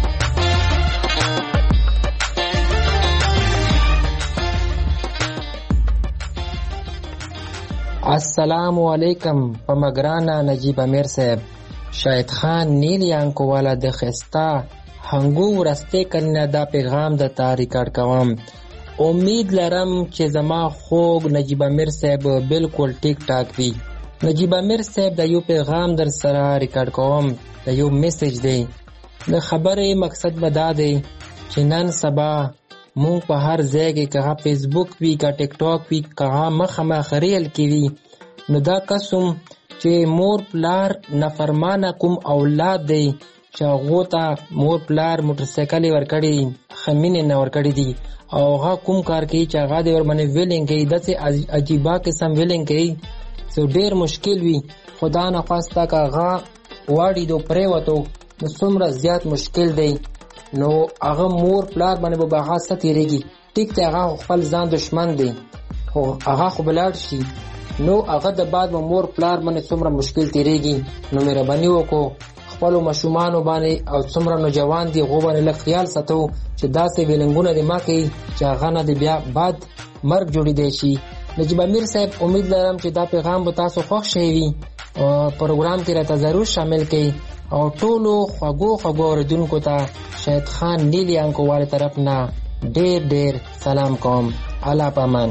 السلام علیکم په مګرانا نجیب امیر صاحب شاهد خان نیل یانکو والا د خستا هنګو ورسته کلنه دا پیغام د ریکارډ کوم. امید لرم چې زما خوږ نجیب امیر صاحب بالکل ټیک ټاک وي. نجیب امیر صاحب د یو پیغام در سره ریکارډ کوم د یو میسج دی. د خبرې مقصد بدا دی چې نن سبا مونږ په هر ځای کې که فیسبوک وي که ټیک ټاک وي که مخامخ ریل کې وي نو دا قسم چې مور پلار نافرمانه کوم اولاد دی چې هغو ته مور پلار موټرسایکل ورکړي خمینې نه ورکړي دي او هغه کوم کار کوي چې هغه د ورمنې ویلینګ کوي داسې عجیبه قسم ویلینګ کوي څو ډېر مشکل وي. خدا نخواسته که هغه واړي دو پرېوتو نو څومره زیات مشکل دی نو هغه مور پلار باندې به هغه څه تېرېږي. ټیک دی هغه خپل ځان دشمن دی خو هغه خو به لاړ شي نو هغه د بعد مور پلار باندې څومره مشکل تیریږي. نو مهرباني وکړو خپلو ماشومانو باندې او څومره نوجوان دي هغو باندې لږ خیال ساتو چې داسې ویلنګونه دې مه کوي چې هغه نه د بیا بعد مرګ جوړېدی شي. نجیب امیر صاحب امید لرم چې دا پیغام به تاسو خوښ شوی وي او پروګرام کې راته ضرور شامل کړئ او ټولو خوږو اورېدونکو ته شهید خان نیلی انکووالې طرف نه ډېر ډېر سلام کوم. الله پامان.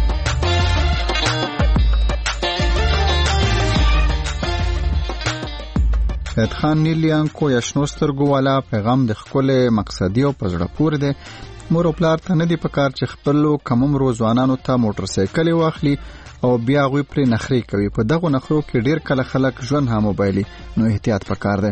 شهید خان نیلیانکو یا شنو سترګو والا پیغام د ښکلې مقصدي او په زړه پورې دی. مور او پلار ته نه دي پکار چې خپلو کم عمرو ځوانانو ته موټرسایکلې واخلي او بیا هغوی پرې نخرې کوي. په دغو نخرو کې ډېر کله خلک ژوند هم وبایلي، نو احتیاط پکار دی.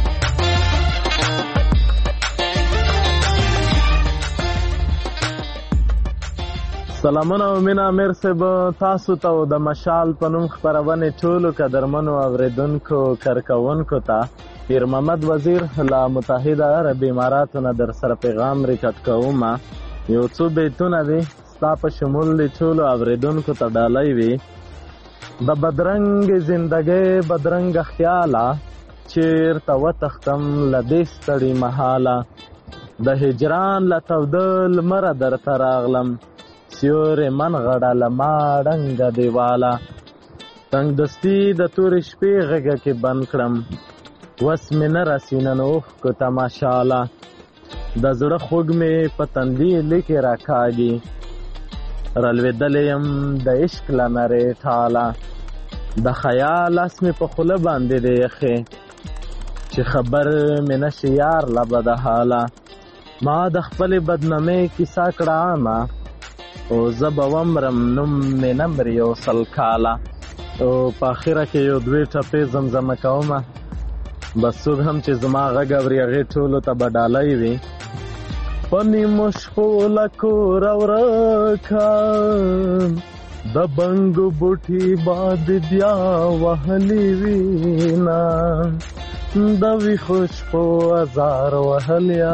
سلامونه او مینه امیر صاحب تاسو ته د مشال په نوم خپرونې ټولو قدرمنو اورېدونکو کارکوونکو ته پیر محمد وزیر له متحده عرب اماراتو نه در سره پیغام ریکارډ کوم. یو څو بیتونه دي ستا په شمول د ټولو اورېدونکو ته ډالۍ وي. د بدرنګ زندګۍ بدرنګ خیاله چیرته وتښتم له دې ستړي مهاله د هجران له توده لمره درته راغلم سیورې من غړه له ما ړنګه دیواله تنګ دستي د تورې شپې غږه کې بند کړم وس مې نه رسي نن اوښکو ته ماشاءالله د زړه خوږ مې په تندي لیکې راکاږي رالوېدلی یم د عشق له نرې ټاله د خیال اس مې په خوله باندې دی یخې چې خبر مې نشي یار له بده حاله ما د خپلې بدنامۍ کیسه کړه عامه او زه به ومرم نوم مې نه مري یو سل کاله او په اخره کې یو دوې ټپې زمزمه کومه بس څوک هم چې زما غږ اوري هغې ټولو ته به ډالۍ وي. په نیمو شپو له کوره ورکه د بنګو بوټي باد بیا وهلي وینا د ویښو شپو ازار وهلیا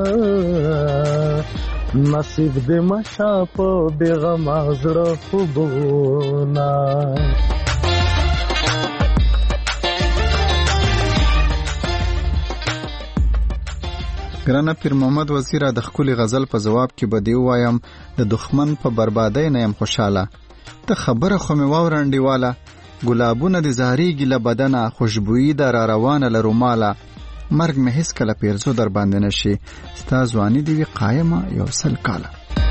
نصیب دې مشا په بېغمه زړه خوبونه. ګرانه پیر محمد وزیره د ښکلي غزل په ځواب کې به دې ووایم د دښمن په بربادۍ نه یم خوشحاله ته خبره خو مې واوره انډیواله ګلابونه دې زهریږي له بدنه خوشبویي ده را روانه له روماله مرګ مې هیڅ کله پیرزو در باندې نشي ستا ځواني دې وي قایمه یو سل کاله.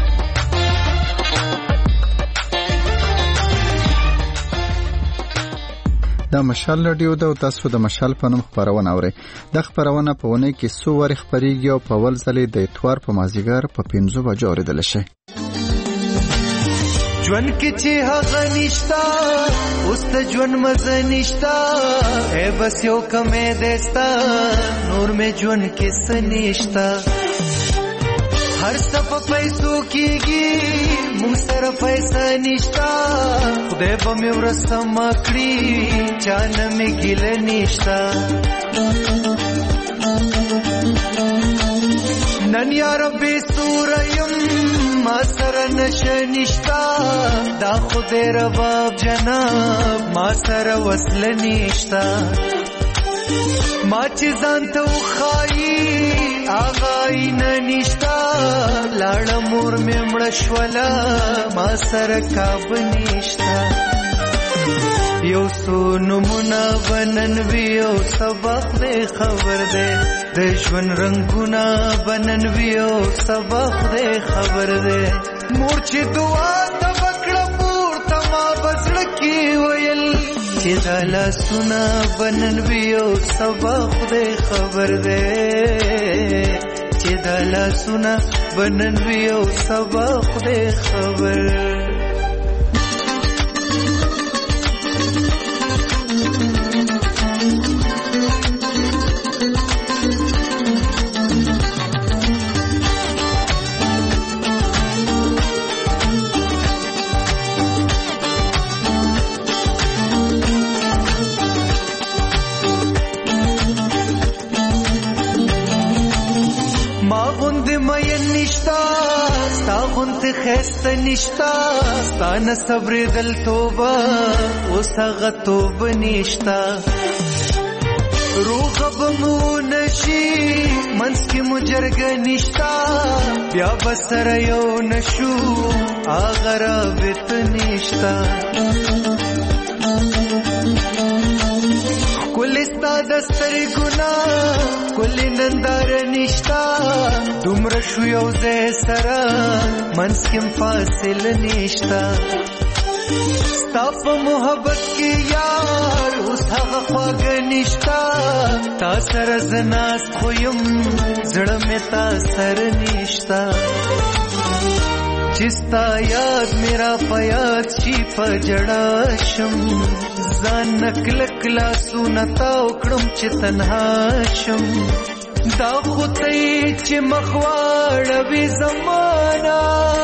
دا مشال رادیو ده او تاسو د مشال په نوم خپرونه اورئ. دا خپرونه په اونۍ کې څو وارې خپرېږي او په اول ځل د اتوار په مازدیګر په 5 بجو اورېدلی شي. ژوند کې چې هغه نشتا اوس د ژوند مزه نشتا ای بس یو کمې دستا نور مې ژوند کې څه نشتا هر څه په پیسو کېږي مونږ سره پیسه نشتا خدای به مې ورسم کړي چا نه مې ګیله نشتا نن یار بې سوره یم ما سره نشه نشتا دا خدای رباب جناب ما سره وصله نشتا ما چې ځان ته وښایي هغه نه نشتا لاړه مور مې مړه شوله ما سره کابه نشتا یو څو نومونه به نن وي او سبق دی خبر دی د ژوند رنګونه به نن وي او سبق دی خبر دی مور چې دعا ته وکړه پورته ما به زړه کې ویل چې دا لاسونه به نن وي او سبق دی خبر دی چې دا لاسونه به نن وي او سبق دی خبر غونته خسته نشتا ستانه صبر دل توبه اوس هغه توبه نشتا روغ بمو نشي منس کې مجرګ نشتا بیا بسر یو نشو اگر بیت نشتا کل استا دستر گنا کل نندار نشتا دومره شو یو ځای سره منس کې فاصل نشتا ستا په محبت کې یار اوس هغه خواږه نشتا تا سره زه ناست خو یم زړه مې تا سره نشتا چې ستا یاد مې را په یاد شي په ژړا شم ځان نه کلک لاسونه تاو کړم چې تنها شم دا خو ته یې چې مخ واړوي زمانه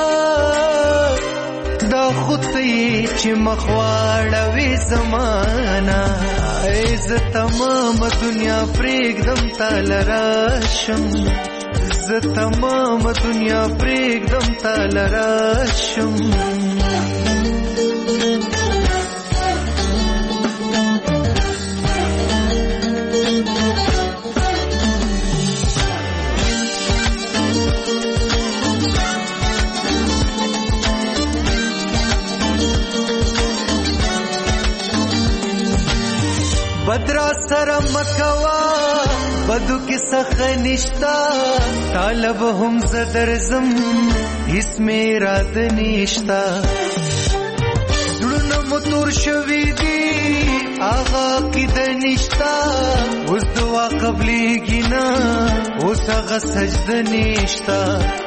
دا خود تی چې مخواړوي زمانہ زه تمام دنیا پرېږدم تاله راشم زه تمام دنیا پرېږدم تاله راشم بدرا سره مکوا بدو کې سخ نشتا طالب هم زدرزم هیڅ مې رات نشتا زړونه متور شوي دي آغا کې د نشتا اوس دعا قبلېږي نه اوس هغه سجده نشتا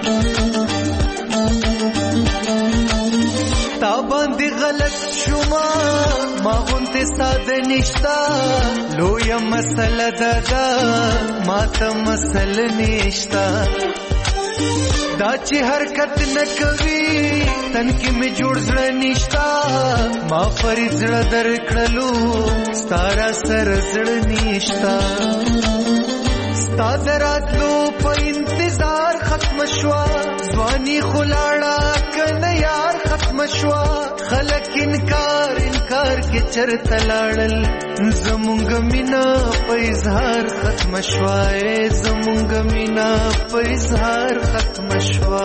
تا باندې غلط شوما ما غونته ساده نشتا لویا مسله دادا ما ته مسله نشتا دا چې حرکت نکوي تن کې می جوړ زړه نشتا ما فرید زړه درکړلو ستاره سر زړه نشتا ستا دراتلو په انتظار ختم شوا ځواني خلاړه کنه یار ختم شوا خلک انکار کې چرته لاړل زمونږ مینا په اظهار ختم شوا زمونږ مینا په اظهار ختم شوا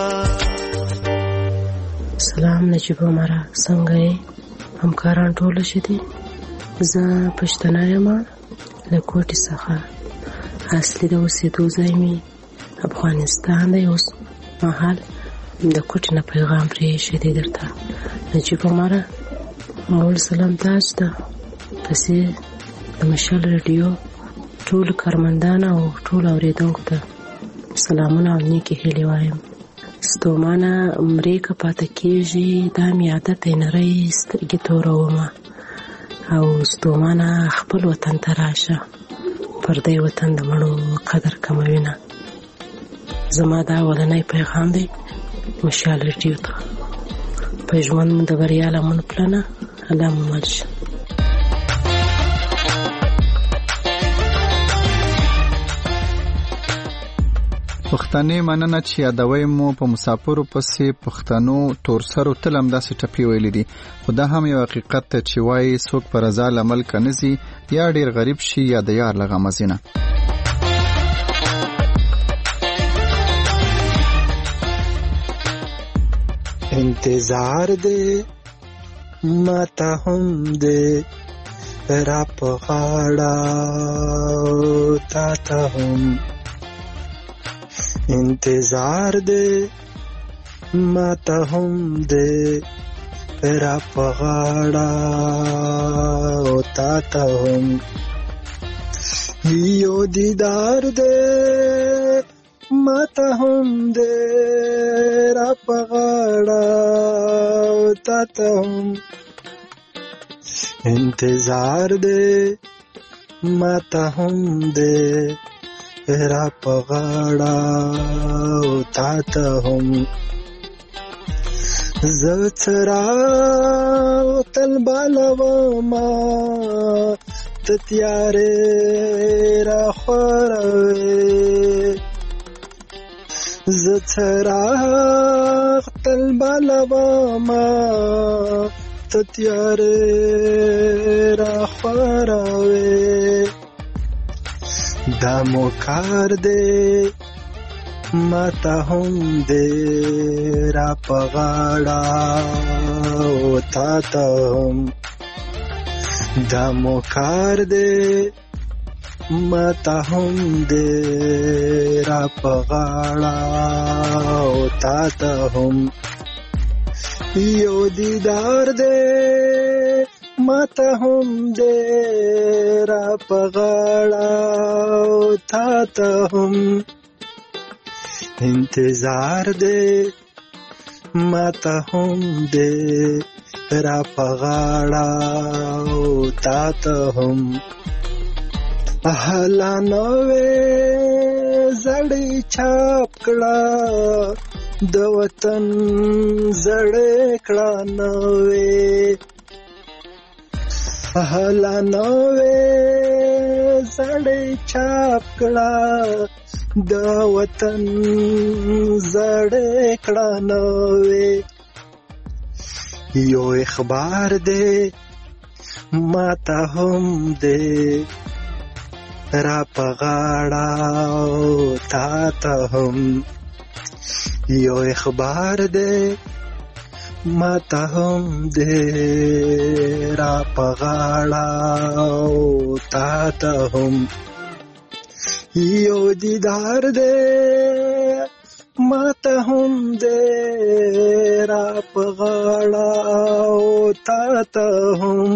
سلام نجیب عمره څنګه یې همکاران ټول شه دي زه پښتنه یم له کوټې څخه اصلي د اوسېدو ځای مې افغانستان دی اوس مهال د کوټې نه پیغام پرې شه دي درته نجیب عمره اول سلام تاسو ته پسې د مشال رادیو ټول کارمندان او ټول اوریدونکو ته سلامونه او نیکې هیلې وایم ستومانه مریکه پاتې کېږي دا مې عادت یې نری سترګې تورومه او ستومانه خپل وطن ته راشه پردی وطن د مړو قدر کموي نه زما دا اولنی پیغام دی مشال رادیو ته په ژوند مو د بریا لمن پلنه الله مو مل شه پښتنې مننه چې یادوي مو په مسافرو پسې پښتنو تورسرو تل همداسې ټپې ویلې دي خو دا هم یو حقیقت ته چې وایي څوک په رضا له ملکه نه ځي یا ډېر غریب شي یا د یار له غمه ځي نه انتظار دے ماتا هم دے را پغاڑا تا تا هم انتظار دے ماتا هم دے را پغاڑا تا تا هم یو دیدار دے ماتا هم دے را پغاڑا تا تا هم انتظار دے ماتا هم دے را پغاڑا تا تا هم زوترا تل بالوما تتیارے را خوروے زوترا تل بالواما تتیارې را خوراوي دا مو کار دی ماته هم دې را په غاړه او تا ته هم دا مو کار دی ماته هم دې را په غاړه او تا ته هم یو دیدار دې ماته هم دې را په غاړه او تا ته هم انتظار دې ماته هم دې را په غاړه او تا ته هم هلا نوې زړې چاپ کړه د وطن زړې کړه نوې هلا نوې زړې چاپ کړه د وطن زړې کړه نوې یو اخبار دې ماته هم دې را په غاړه او تا ته هم یو اخبار دې ماته هم دې را په غاړه او تا ته هم یو دیدار دې ماته هم دې را په غاړه او تا ته هم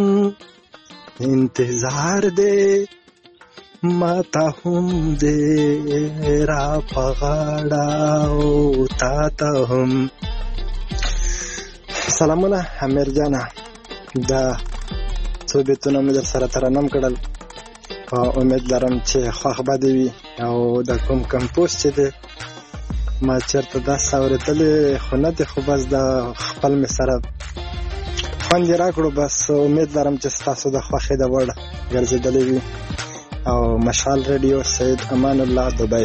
انتظار دې ماته هم دې را په غاړه او تا ته هم سلامونه امیر جانه دا څو بیتونه مې در سره ترنم کړل امید لرم چې خوښ به دې وي او د کوم کمپوز چې دی ما چېرته داسې اورېدلې خو نه دی خو بس د خپل مې سره خوند یې راکړو بس امید لرم چې ستاسو د خوښې د وړ ګرځېدلې وي او مشال ریډیو سید امان الله دبی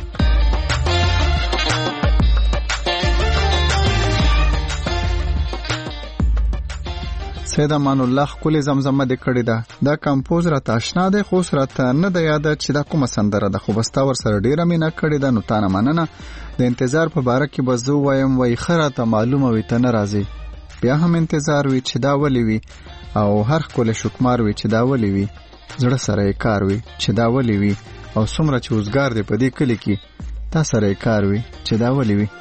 سید امان الله ښکلې زمزمه دې کړې ده دا کمپوز راته اشنا دی خو اوس راته نه ده یاده چې دا کومه سندره ده خو بس تا ورسره ډېره مینه کړې ده نو تا نه مننه د انتظار په باره کې به زه ووایم وایي ښه راته معلومه وي ته نه راځې بیا هم انتظار وي چې دا ولې وي او هر ښکلی شکمار وي چې دا ولې وي زړه سره یې کار وي چې دا ولې وي او څومره چې اوزګار دی په دې کلي کې تا سره یې کار وي چې دا ولې وي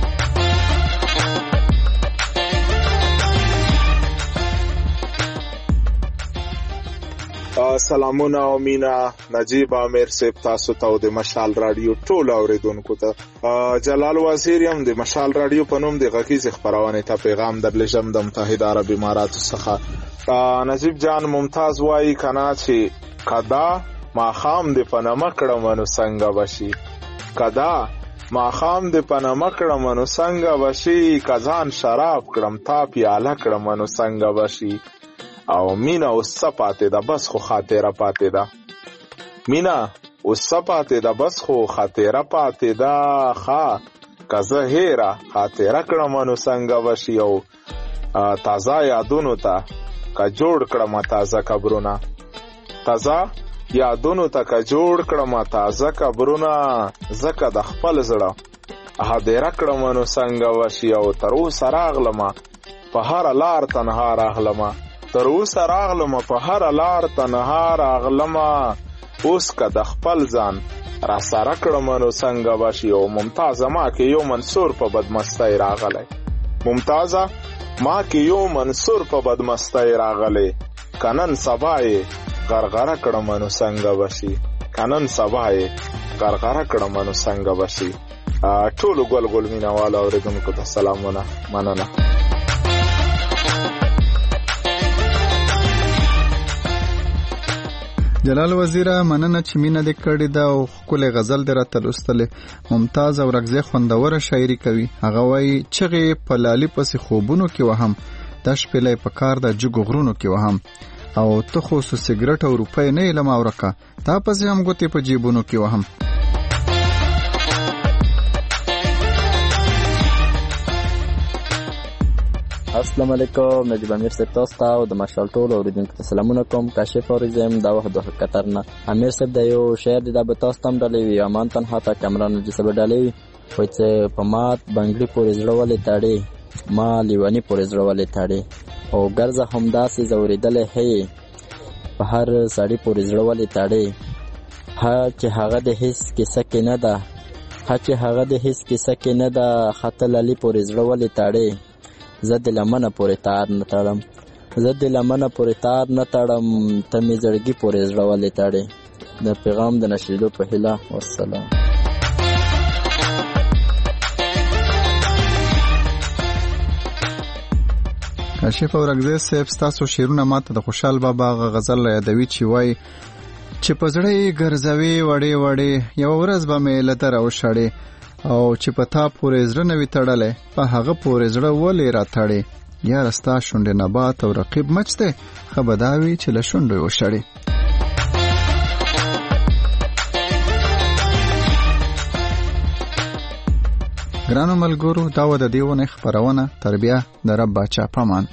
سلامونه او مینا نجیب امیر صاحب تاسو ته د مشال رادیو ټول اوریدونکو ته جلال وزیر یم د مشال رادیو په نوم د غږیز خبرونه ته پیغام درلېږم د متحده عرب اماراتو څخه نجیب جان ممتاز وایي کنا چې کدا ماخام د پنامه کړم نو څنګه وشي کدا ماخام د پنامه کړم نو څنګه وشي کزان شراب کړم تا پیاله کړم نو څنګه وشي او مینا اوس پاتې ده بس خو خاطره پاتې ده مینا اوس پاتې ده بس خو خاطره پاتې ده ښا کزه هیره خاطره کړم نو څنګه وشي او تازه یادونو ته که جوړ کړم تازه قبرونه تازه یادونو ته که جوړ کړم تازه قبرونه ځکه د خپل زړه هدیره کړم نو څنګه وشي او تر اوسه راغلمه په هره لار تنها راغلمه تر اوسه راغلمه په هره لار تنها راغلمه اوس که د خپل ځان را سره کړم نو څنګه وشي او ممتازه ما کې یو منصور په بدمستی راغلی ممتازه ما کې یو منصور په بدمستی راغلی کنن سبا یې غرغره کړم نو څنګه وشي کنن سبا یې غرغره کړم نو څنګه وشي ټولو ګل ګل مینهوالو اورېدونکو ته سلامونه مننه جلال وزیره مننه چې مینه دې کړې ده او ښکلی غزل دې راته لوستلې ممتاز او رګزې خوندوره شاعري کوي هغه وایي چغې په لالي پسې خوبونو کې وهم دا شپېلی په کار ده جګو غرونو کې وهم او ته خو سګرټ او روپۍ نه یې له ما ورکه تا پسې هم ګوتې په جیبونو کې وهم السلام علیکم. نجیب امیر صاحب تاسو ته او د مشال ټول اوریدونکو ته سلامونه کوم. کاشف اوریزم دا وخت د قطر نه امیر صاحب د یو شعر د به تاسو تم ډلې وی امان تنها تا کامران چې سبا ډلې وي چې په مات بنگړي پورې زړولې تاړي ما لیوانی پورې زړولې تاړي او ګرځه همداسې زوریدلې هي په هر ساړي پورې زړولې تاړي ها چې هغه د هیڅ کیسه کې نه ده ها چې هغه د هیڅ کیسه کې نه ده خطل علي پورې زړولې تاړي زه د لمنه پورې تار نه تړم زه د لمنه پورې تار نه تړم ته مې زړګي پورې زړولې تاړي د پیغام د نشریدو په هیله والسلام. کاشف اورګزی صاحب ستاسو شعرونه ماته د خوشحال بابا غزل یادوي چې وای چې په زړه یې ګرځوي وړې وړې یوه ورځ به مې له دره وشړې او چې په تا پورې زړه نه وي تړلی په هغه پورې زړه ولې راتړې یاره ستا شونډې نبات او رقیب مچ دی ښه به دا وي چې له شونډو یې وشړې. ګرانو ملګرو دا و د دې ونې خپرونه تربیه د رب باچا پامان.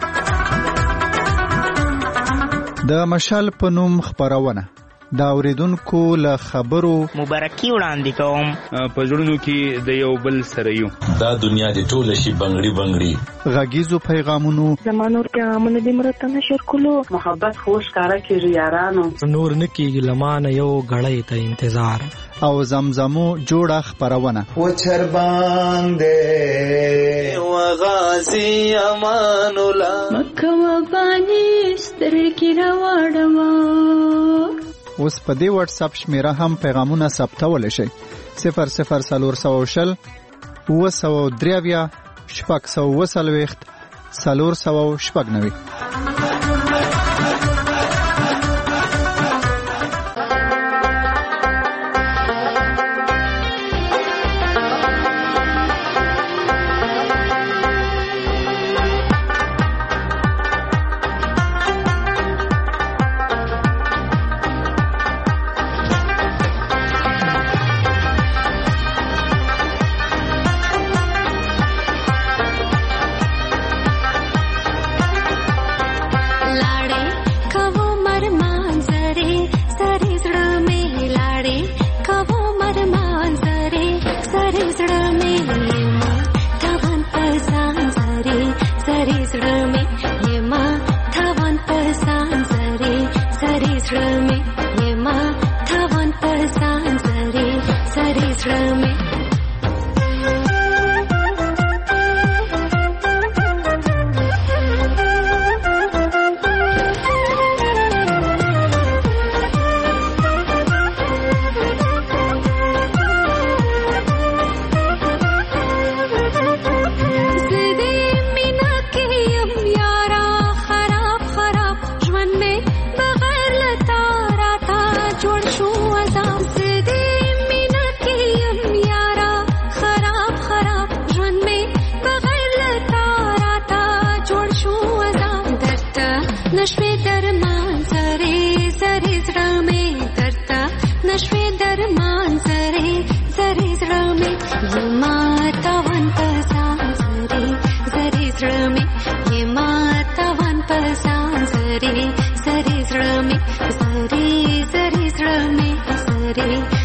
د مشال په نوم خپرونه دا اوریدونکو له خبرو مبارکي وړاندې کوم په زړونو کې د یو بل سره یو دا دنیا دې ټوله شي بنگړي بنگړي غږیزو پیغامونو زمانور پیغامونه دې مرته نشر کولو محبت خوش کارا کیږي یارانو نور نکیږي لمانه یو غړې ته انتظار او زمزمو جوړه خپرونه و چر باندې و غازی امان الله مکه و بانی سترګې راوړم. اوس په دې واتس اپ شمیره هم پیغامونه ثبتولی شئ 00440 903 490 490. Sari